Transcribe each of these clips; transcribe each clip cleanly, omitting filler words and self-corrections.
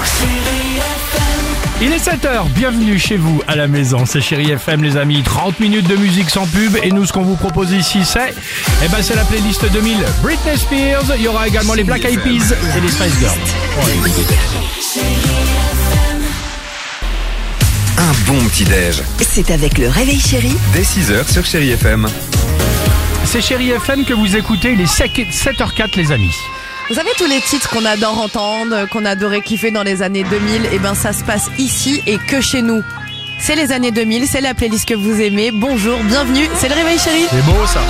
Il est 7h, bienvenue chez vous à la maison, c'est Chérie FM les amis, 30 minutes de musique sans pub et nous ce qu'on vous propose ici c'est la playlist 2000 Britney Spears, il y aura également les Black Eyed Peas et les Spice Girls. Un bon petit-déj. C'est avec le Réveil Chéri. Dès 6h sur Chérie FM. C'est Chérie FM que vous écoutez, il est 7h04 les amis. Vous savez tous les titres qu'on adore entendre, qu'on adorait kiffer dans les années 2000, et ben ça se passe ici et que chez nous. C'est les années 2000, c'est la playlist que vous aimez. Bonjour, bienvenue, c'est le Réveil Chéri. C'est beau ça.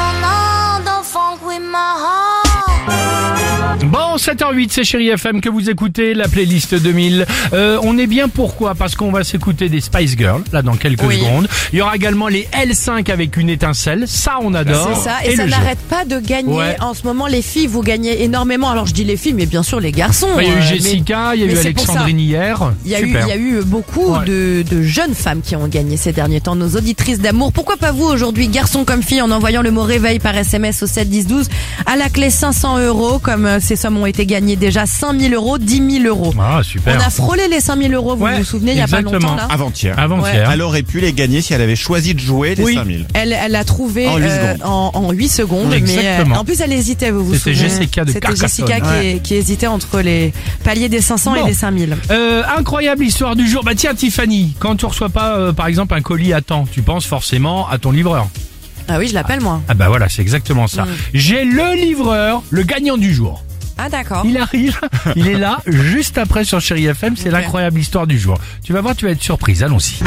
Bon, 7h08, c'est Chérie FM que vous écoutez, la playlist 2000. On est bien pourquoi ? Parce qu'on va s'écouter des Spice Girls, là dans quelques secondes. Il y aura également les L5 avec une étincelle, ça on adore. C'est ça, et ça n'arrête pas de gagner. En ce moment, les filles, vous gagnez énormément. Alors je dis les filles, mais bien sûr les garçons. Il y a eu Jessica, il y a eu Alexandrine hier. Il y a eu beaucoup de jeunes femmes qui ont gagné ces derniers temps, nos auditrices d'amour. Pourquoi pas vous aujourd'hui, garçons comme filles, en envoyant le mot réveil par SMS au 7 10 12, à la clé 500 €, comme ces sommes ont été gagnées déjà, 5 000 €, 10 000 €. Ah, super. On a frôlé les 5 000 €, vous vous souvenez, il y a pas longtemps là. Avant-hier. Ouais. Elle aurait pu les gagner si elle avait choisi de jouer les 5 000. Elle a trouvé en 8 secondes, Exactement. mais en plus elle hésitait, vous vous souvenez. C'était Jessica de Carcassonne. C'était Jessica qui hésitait entre les paliers des 500 et des 5 000. Incroyable histoire du jour. Bah tiens Tiffany, quand tu reçois pas par exemple un colis à temps, tu penses forcément à ton livreur. Ah oui, je l'appelle moi. Ah bah voilà, c'est exactement ça. J'ai le livreur, le gagnant du jour. Ah d'accord. Il arrive, il est là, juste après sur Chérie FM, c'est l'incroyable histoire du jour. Tu vas voir, tu vas être surprise, allons-y.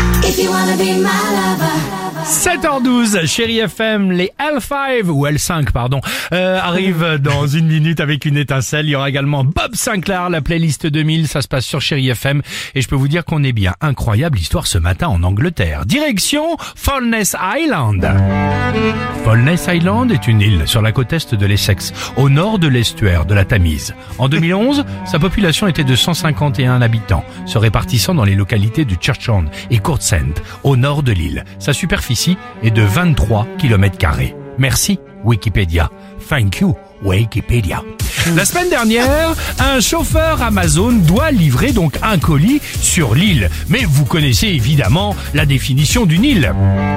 7h12, Chérie FM, les L5, ou L5 pardon, arrivent dans une minute avec une étincelle. Il y aura également Bob Sinclair, la playlist 2000, ça se passe sur Chérie FM. Et je peux vous dire qu'on est bien. Incroyable histoire ce matin en Angleterre. Direction Furness Island. Furness Island est une île sur la côte est de l'Essex, au nord de l'estuaire de la Tamise. En 2011, sa population était de 151 habitants, se répartissant dans les localités de Churchend et Courtsend, au nord de l'île. Sa superficie est de 23 km². Merci Wikipédia. Thank you Wikipédia. La semaine dernière, un chauffeur Amazon doit livrer donc un colis sur l'île. Mais vous connaissez évidemment la définition d'une île.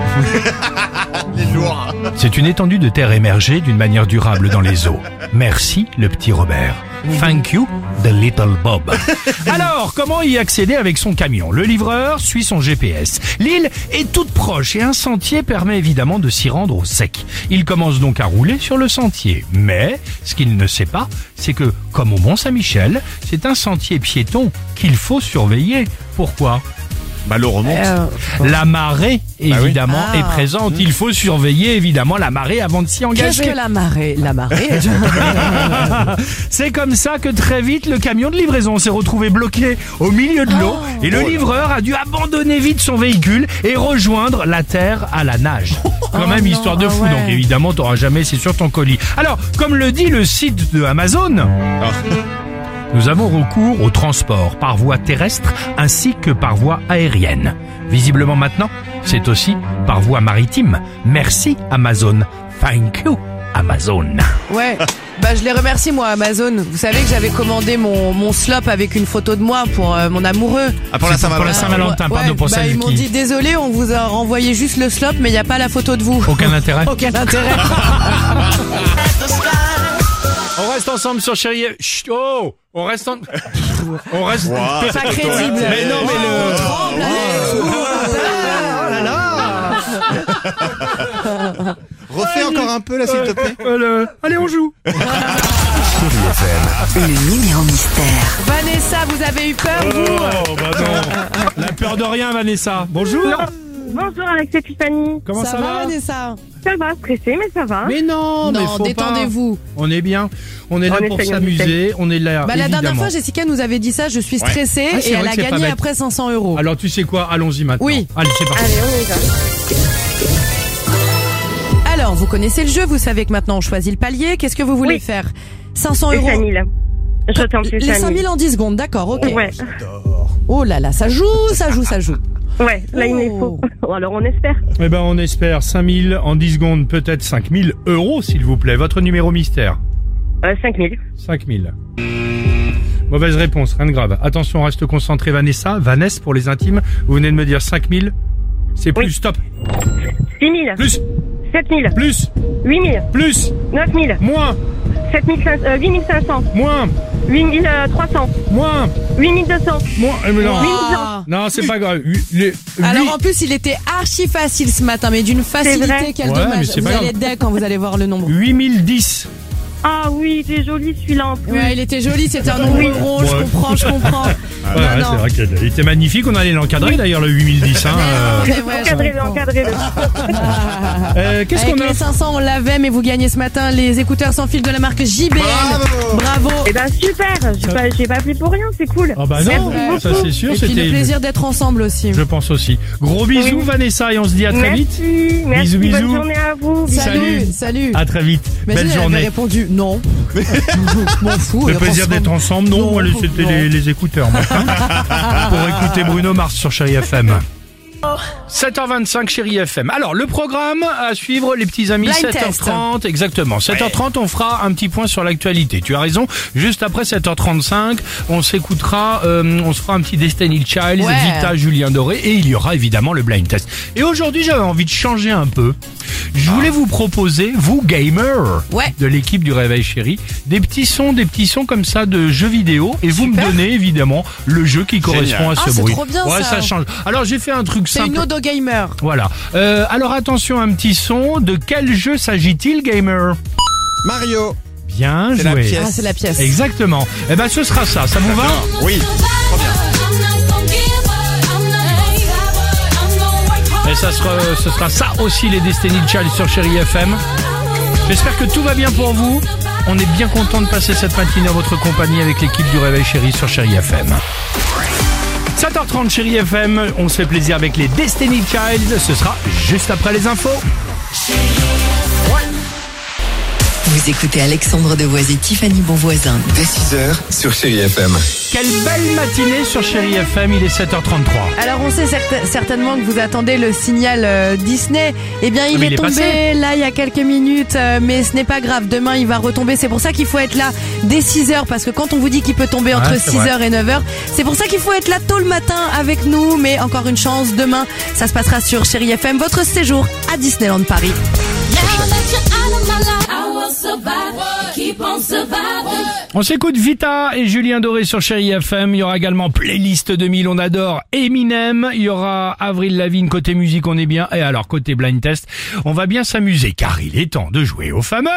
C'est une étendue de terre émergée d'une manière durable dans les eaux. Merci le petit Robert. Thank you, the little Bob. Alors, comment y accéder avec son camion ? Le livreur suit son GPS. L'île est toute proche et un sentier permet évidemment de s'y rendre au sec. Il commence donc à rouler sur le sentier. Mais, ce qu'il ne sait pas, c'est que, comme au Mont-Saint-Michel, c'est un sentier piéton qu'il faut surveiller. Pourquoi ? Bah l'eau remonte. La marée, évidemment, est présente. Il faut surveiller, évidemment, la marée avant de s'y engager. Qu'est-ce que la marée ? La marée C'est comme ça que très vite, le camion de livraison s'est retrouvé bloqué au milieu de l'eau et le livreur a dû abandonner vite son véhicule et rejoindre la terre à la nage. Quand même, histoire de fou. Donc évidemment, t'auras jamais, c'est sur ton colis. Alors, comme le dit le site de Amazon... Nous avons recours au transport par voie terrestre ainsi que par voie aérienne. Visiblement maintenant, c'est aussi par voie maritime. Merci Amazon. Thank you Amazon. Ouais, bah je les remercie moi Amazon. Vous savez que j'avais commandé mon slop avec une photo de moi pour mon amoureux. Ah, pour la Saint-Valentin, pardon, pour celle ils m'ont dit désolé, on vous a renvoyé juste le slop mais il n'y a pas la photo de vous. Aucun intérêt. Aucun intérêt. On reste ensemble sur Chérie. Chut, oh, on reste on reste. Wow, c'est pas crédible. Mais non, mais le. Tremble, Refais encore un peu là s'il te plaît. Allez, on joue. Chérie FM. Le numéro mystère. Vanessa, vous avez eu peur vous ? Oh, bah non. La peur de rien, Vanessa. Bonjour. Bonjour Alex et Tiffany. Comment ça va Vanessa ? Ça va, stressé mais ça va. Mais non, mais faut détendez-vous. Pas. On est bien. On est là pour essaye, s'amuser. On est là. La dernière fois, Jessica nous avait dit ça. Je suis stressée et elle a gagné après 500 €. Alors tu sais quoi ? Allons-y maintenant. Oui. Allez, c'est parti. Allez, on y va. Alors, vous connaissez le jeu. Vous savez que maintenant on choisit le palier. Qu'est-ce que vous voulez faire ? 500 Les 5 €. 000. Je tente les 5 000. 5 000 en 10 secondes. D'accord, ok. Ouais. Oh là là, ça joue. Ouais, là il me faut. Alors on espère. Eh ben on espère 5000 en 10 secondes, peut-être 5000 € s'il vous plaît. Votre numéro mystère. 5 000. 5000. Mauvaise réponse, rien de grave. Attention, reste concentré Vanessa pour les intimes. Vous venez de me dire 5000. C'est plus, Oui. stop. 6 000. Plus, 7 000. plus, 8 000. plus, 9 000. moins, 8 500. moins, 8 300. moins, 8 200. moins. Mais non. Ah. Non, c'est pas grave. Alors en plus, il était archi facile ce matin, mais d'une facilité, vrai. quel Ouais, mais dommage. c'est Vous pas allez être dingue quand vous allez voir le nombre. 8010. Ah oui, il est joli celui-là en plus. Ouais, il était joli, c'était un nombre rond, Ouais. je comprends. Ouais, non. c'est vrai qu'il était magnifique. On allait l'encadrer d'ailleurs, le 8010. Hein, C'est vrai, je Encadrez-le, comprends. encadrez-le. Qu'est-ce Avec qu'on a les 500, on l'avait, mais vous gagnez ce matin les écouteurs sans fil de la marque JBL. Bravo. Eh ben super, j'ai pas appelé pour rien, c'est cool. Ah bah non, Merci ça beaucoup. c'est sûr. Et puis C'était. le plaisir d'être ensemble aussi. Je pense aussi. Gros bisous Oui. Vanessa et on se dit à très vite. Merci, Bisous. bonne journée à vous. Salut. À très vite. Imagine, Belle elle avait journée. répondu non. Je m'en fous. Le on plaisir s'en- d'être ensemble. Non, Non, allez, c'était non. les écouteurs maintenant. Pour écouter Bruno Mars sur Chérie FM. 7h25 Chérie FM. Alors le programme à suivre les petits amis, Blind 7h30 exactement. 7h30 on fera un petit point sur l'actualité. Tu as raison. Juste après 7h35 on s'écoutera, on se fera un petit Destiny Child, Ouais. Vita, Julien Doré et il y aura évidemment le blind test. Et aujourd'hui j'avais envie de changer un peu. Je voulais vous proposer, vous gamers Ouais. de l'équipe du Réveil Chéri, des petits sons comme ça de jeux vidéo et vous me donnez évidemment le jeu qui correspond à ce Ah, c'est bruit. trop bien, ouais, ça. change. Alors j'ai fait un truc C'est simple. une ode au gamer. Voilà. Alors attention, un petit son. De quel jeu s'agit-il, gamer? Mario. Bien C'est la joué. pièce. Ah, c'est la pièce. Exactement. Eh ben ce sera ça. Ça vous va? Oui. Et ça ce sera ça aussi les Destiny Child sur Chérie FM. J'espère que tout va bien pour vous. On est bien content de passer cette matinée à votre compagnie avec l'équipe du Réveil Chéri sur Chérie FM. 7h30 Chérie FM, on se fait plaisir avec les Destiny Child. Ce sera juste après les infos. Vous écoutez Alexandre Devoise et Tiffany Bonvoisin. Dès 6h sur Chérie FM. Quelle belle matinée sur Chérie FM, il est 7h33. Alors on sait certainement que vous attendez le signal Disney. Eh bien il mais est il est tombé passé. là il y a quelques minutes, mais ce n'est pas grave. Demain il va retomber. C'est pour ça qu'il faut être là dès 6h, parce que quand on vous dit qu'il peut tomber entre Ouais, c'est 6h et 9h, c'est pour ça qu'il faut être là tôt le matin avec nous. Mais encore une chance, demain ça se passera sur Chérie FM, votre séjour à Disneyland Paris. On s'écoute Vita et Julien Doré sur Chérie FM. Il y aura également Playlist 2000, on adore Eminem. Il y aura Avril Lavigne côté musique, on est bien. Et alors côté blind test, on va bien s'amuser car il est temps de jouer au fameux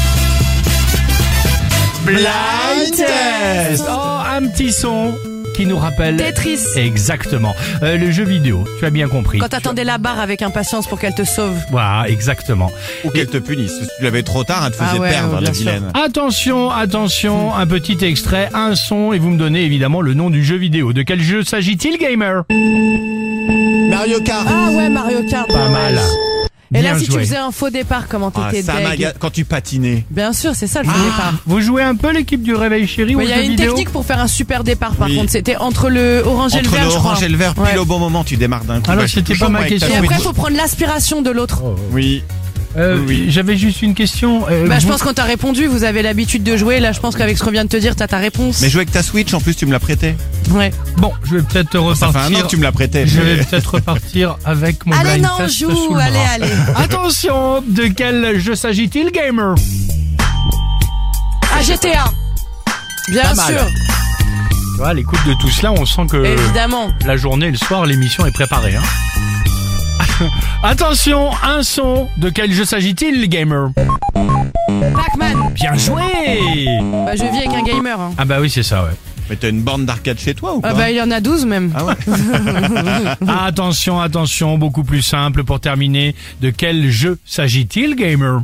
blind test. Oh, un petit son qui nous rappelle Tetris. Exactement. Le jeu vidéo, tu as bien compris. Quand t'attendais la barre avec impatience pour qu'elle te sauve. Voilà, exactement. Ou qu'elle te punisse. Si tu l'avais trop tard, elle te faisait Ah ouais, perdre, ouais, la bien sûr. vilaine. Attention, un petit extrait, un son et vous me donnez évidemment le nom du jeu vidéo. De quel jeu s'agit-il, gamer? Mario Kart. Ah ouais, Mario Kart. Pas ouais. mal. Et Bien là, si joué. tu faisais un faux départ, comment Ah, t'étais ça deg? m'agace quand tu patinais. Bien sûr, c'est ça le faux départ. Vous jouez un peu l'équipe du Réveil Chéri ou Mais au il y a jeu une vidéo? technique pour faire un super départ, par Oui. contre. C'était entre le orange et le Entre vert, le je crois. orange et le vert, Ouais. pile au bon moment, tu démarres d'un coup. Alors, Bah, je suis c'était toujours pas ma avec ta question. Et Switch. après, il faut prendre l'aspiration de l'autre. Oui. Oui. J'avais juste une question. Bah, je vous- pense qu'on t'a répondu, vous avez l'habitude de jouer. Là, je pense qu'avec ce qu'on vient de te dire, t'as ta réponse. Mais jouer avec ta Switch, en plus, tu me l'as prêté. Ouais. Bon, je vais peut-être Ça fait un an repartir. que tu me l'as prêté. Je vais peut-être repartir avec mon Allez, blind non, test joue, sous le allez, bras. allez. Attention, de quel jeu s'agit-il, gamer? Ah, GTA. Bien Pas mal. sûr, Tu vois, à l'écoute de tout cela, on sent que évidemment. la journée et le soir, l'émission est préparée. Hein. Attention, un son. De quel jeu s'agit-il, gamer? Pac-Man. Bien joué. Bah, je vis avec un gamer. Hein. Ah bah oui, c'est ça, ouais. Mais t'as une borne d'arcade chez toi ou pas Ah bah, il y en a 12 même. Ah ouais. Attention, beaucoup plus simple pour terminer. De quel jeu s'agit-il, gamer?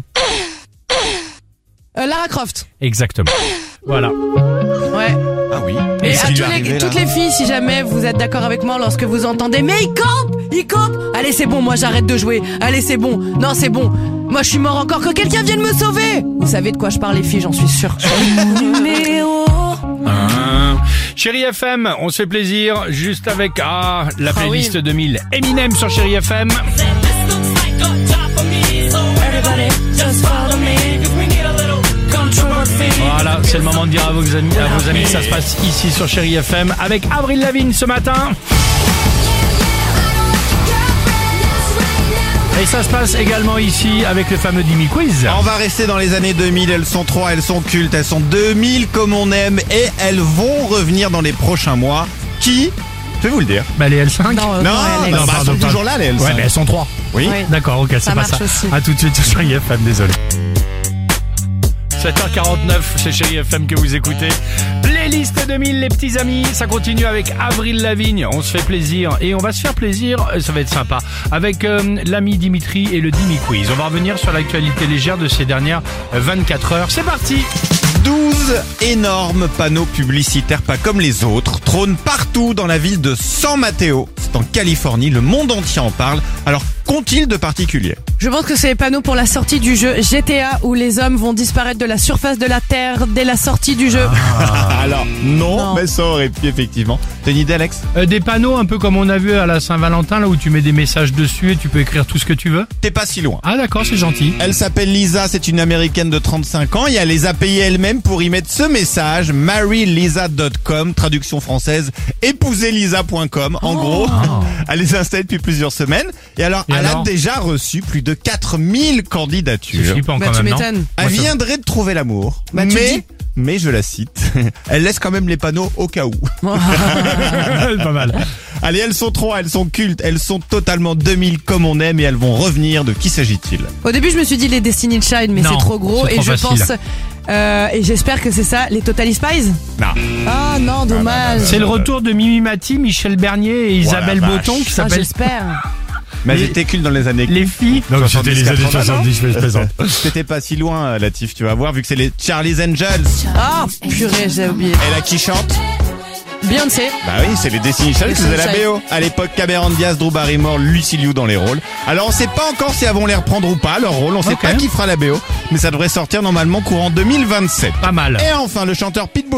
Lara Croft. Exactement. Voilà. Ouais. Ah oui. Et ce à qui lui tous est arrivé, toutes là les filles, si jamais vous êtes d'accord avec moi lorsque vous entendez « Mais il campe !» Allez, c'est bon, moi j'arrête de jouer. Allez, c'est bon. Non, c'est bon. Moi, je suis mort encore. Que quelqu'un vienne me sauver. Vous savez de quoi je parle, les filles, j'en suis sûre. Chérie FM, on se fait plaisir juste avec la playlist oui. 2000 Eminem sur Chérie FM. Voilà, c'est le moment de dire à vos amis que ça se passe ici sur Chérie FM avec Avril Lavigne ce matin. Et ça se passe également ici avec le fameux Dimi Quiz. On va rester dans les années 2000, elles sont 3, elles sont cultes, elles sont 2000 comme on aime et elles vont revenir dans les prochains mois. Qui ? Je vais vous le dire. Bah les L5. Non, Alex. elles sont toujours là les L5. Ouais, mais elles sont 3. Oui. D'accord, ok, c'est pas marche ça. aussi. À tout de suite sur Chérie FM, désolé. 7h49, c'est Chérie FM que vous écoutez. Playlist 2000, les petits amis. Ça continue avec Avril Lavigne. On se fait plaisir et on va se faire plaisir. Ça va être sympa. Avec l'ami Dimitri et le Dimi Quiz. On va revenir sur l'actualité légère de ces dernières 24 heures. C'est parti. 12 énormes panneaux publicitaires pas comme les autres trônent partout dans la ville de San Mateo. C'est en Californie, le monde entier en parle. Alors, qu'ont-ils de particulier ? Je pense que c'est les panneaux pour la sortie du jeu GTA où les hommes vont disparaître de la surface de la Terre dès la sortie du jeu. Alors, non, Non. mais ça aurait pu effectivement. T'as une idée, Alex ? Des panneaux un peu comme on a vu à la Saint-Valentin, là où tu mets des messages dessus et tu peux écrire tout ce que tu veux. T'es pas si loin. Ah d'accord, c'est gentil. Elle s'appelle Lisa, c'est une américaine de 35 ans et elle les a payés elle-même pour y mettre ce message, marrylisa.com, traduction française, épouserlisa.com. En gros, elle les installe depuis plusieurs semaines et alors elle a déjà reçu plus de 4000 C'est candidatures. flippant Bah quand tu même, non? m'étonnes. Elle viendrait de trouver l'amour, Bah, tu dis. mais je la cite, elle laisse quand même les panneaux au cas où. Pas mal. Allez, elles sont 3, elles sont cultes, elles sont totalement 2000 comme on aime et elles vont revenir. De qui s'agit-il ? Au début, je me suis dit les Destiny Child, mais Non, c'est trop gros c'est et trop je facile. pense et j'espère que c'est ça, les Totally Spies. Non. Ah non, dommage. C'est le retour de Mimi Mati, Michel Bernier et Isabelle la Botton qui Ah, s'appelle j'espère. Mais elles Les- étaient cultes dans les années Les filles. Donc 70, c'était les années 80, 70, je plaisante. C'était pas si loin, Latif, tu vas voir, vu que c'est les Charlie's Angels. Ah purée, j'ai oublié. Et là, qui chante ? Beyoncé. Bah oui, c'est les Destiny Child qui faisaient la BO. À l'époque, Cameron Diaz, Drew Barrymore, Lucy Liu dans les rôles. Alors, on sait pas encore si elles vont les reprendre ou pas, leur rôle. On sait Ok. pas qui fera la BO. Mais ça devrait sortir normalement courant 2027. Pas mal. Et enfin, le chanteur Pitbull.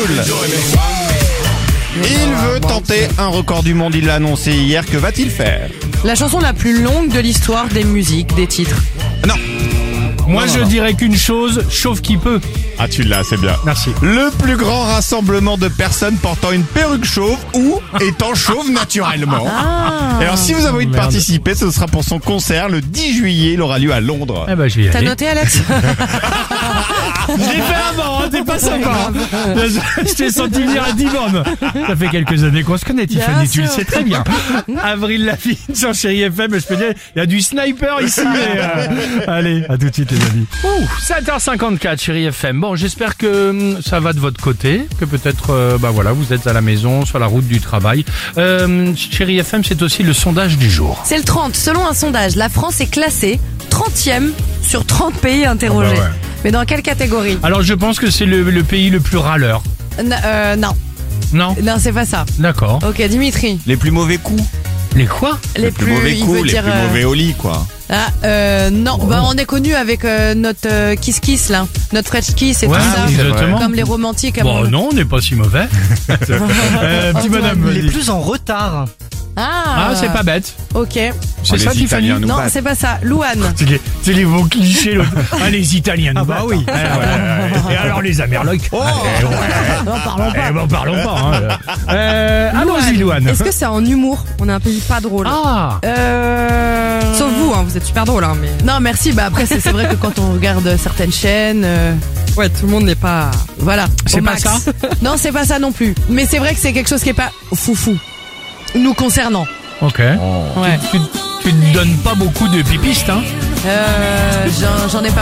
Il veut tenter un record du monde, il l'a annoncé hier. Que va-t-il faire ? La chanson la plus longue de l'histoire des musiques, des titres. Non. Moi Non, je non. dirais qu'une chose, chauve qui peut. Ah, tu l'as, c'est bien. Merci. Le plus grand rassemblement de personnes portant une perruque chauve ou étant chauve naturellement. Ah. Et alors, si vous avez envie de Merde. participer, ce sera pour son concert le 10 juillet. Il aura lieu à Londres. Eh ben je vais y T'as aller. noté, Alex? Je l'ai fait avant, hein, t'es pas sympa. Je t'ai senti venir à 10 bornes. Ça fait quelques années qu'on se connaît, Tiffany, tu le sûr. sais très bien. Avril Lavigne sur Chérie FM, je peux dire, il y a du sniper ici. Mais allez, à tout de suite les amis. 7h54 Chérie FM. Bon, j'espère que ça va de votre côté, que peut-être voilà, vous êtes à la maison, sur la route du travail. Chérie FM, c'est aussi le sondage du jour. C'est le 30. Selon un sondage, la France est classée 30e sur 30 pays interrogés. Ah bah ouais. Mais dans quelle catégorie? Alors je pense que c'est le pays le plus râleur. Non, Non? c'est pas ça. D'accord. Ok, Dimitri. Les plus mauvais coups. Les quoi? Les plus mauvais il coups, veut les dire, plus mauvais au lit, quoi. non, bah on est connu avec notre Kiss Kiss là, notre French Kiss et Ouais, tout ça. exactement. Comme les romantiques. à Bon, mon- non, on n'est pas si mauvais. Petit madame. Les vas-y. plus en retard. Ah, Ah, c'est pas bête. Ok. C'est Oh, ça, les Tiffany? Italiens nous Non, battent. c'est pas ça. Louane. C'est les bons clichés, l'autre. Ah, les Italiens nous Ah bah battent, oui. hein. Et alors les Amerlocs? Oh Non, parlons pas. Eh ben, parlons pas. Hein. Allons-y, Louane. Est-ce que c'est en humour? On est un pays pas drôle. Ah, Sauf vous, hein, vous êtes super drôle, hein, mais Non, merci. Bah après, c'est vrai que quand on regarde certaines chaînes, ouais, tout le monde n'est pas. voilà. c'est au pas max. ça? Non, c'est pas ça non plus. Mais c'est vrai que c'est quelque chose qui est pas foufou. Nous concernant. Ok. Ouais. Tu te donnes pas beaucoup de pipistes, hein? J'en ai pas.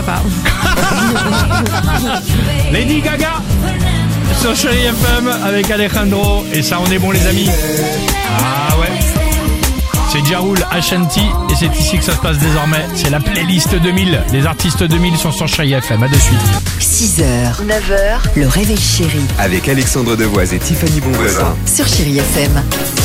Lady Gaga sur Chérie FM avec Alejandro. Et ça, on est bon, les amis. Ah ouais. C'est Jaroul Ashanti et c'est ici que ça se passe désormais. C'est la playlist 2000. Les artistes 2000 sont sur Chérie FM. À de suite. 6h, 9h, le réveil chéri Avec Alexandre Devoise et Tiffany Bonvoisin. sur Chérie FM.